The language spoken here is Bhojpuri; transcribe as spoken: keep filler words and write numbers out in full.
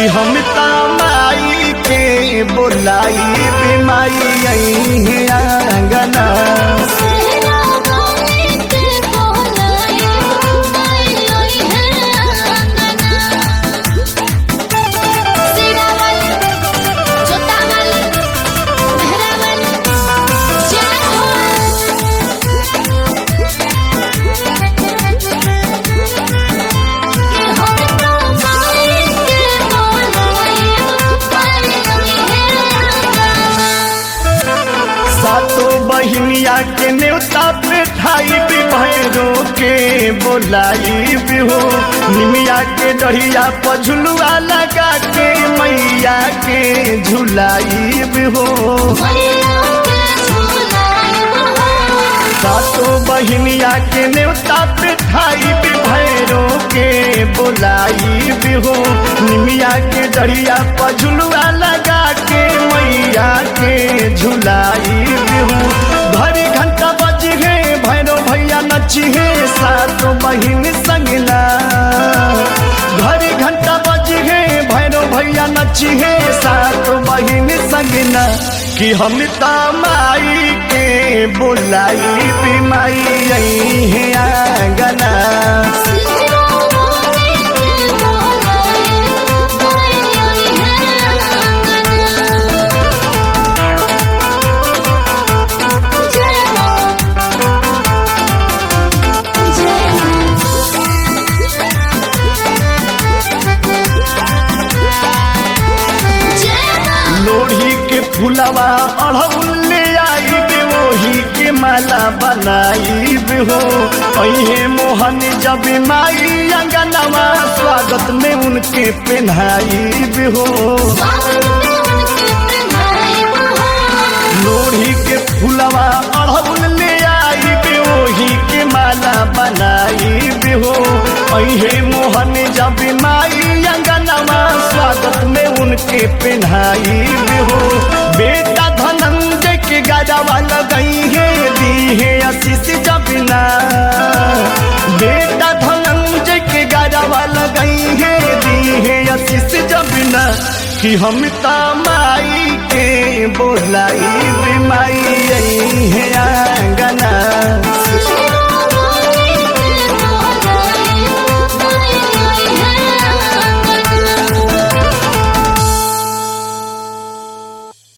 हम तमाई के बोलाई बीमाई आई है आंगना। सातों बहिनिया के न्योता पे ठाई भी भैरो के बोलाई भी हो। निमिया के डढ़िया पर झुलुआ लगा के मैया के झुलाई भी हो। सातों बहिनिया के न्योता पे ठाई भी भैरो के बोलाई भी हो। निमिया के डढ़िया पर झुलुआ लगा के मैया के झुलाई भी हो। घड़ी घंटा बजी है भैरो भैया नची है सातों बहिन संगना। घड़ी घंटा बजी है भैरो भैया नची है सातों बहिन संगना। कि हम तमाई के बोलाई बीमाई आई है आंगना। लोढ़ी के फुलवा अढ़ौल ले आई बे वही के माला बनाई बे हो। अहे मोहन जब माई अंगनवा स्वागत में उनके पहनाई बे हो। लोढ़ी के फुलवा अढ़ौल ले आई बे वही के माला बनाई बे हो। अहे मोहन जब माई अंगनवा स्वागत में उनके पहनाई भी हो। बेटा धनंजय के गजवा लगई है दी है आशीष जबिना। बेटा धनंजय के गजवा लगई है दी है आशीष जबिना। कि हम तमाई के बोलाई बीमाई आई है आंगना।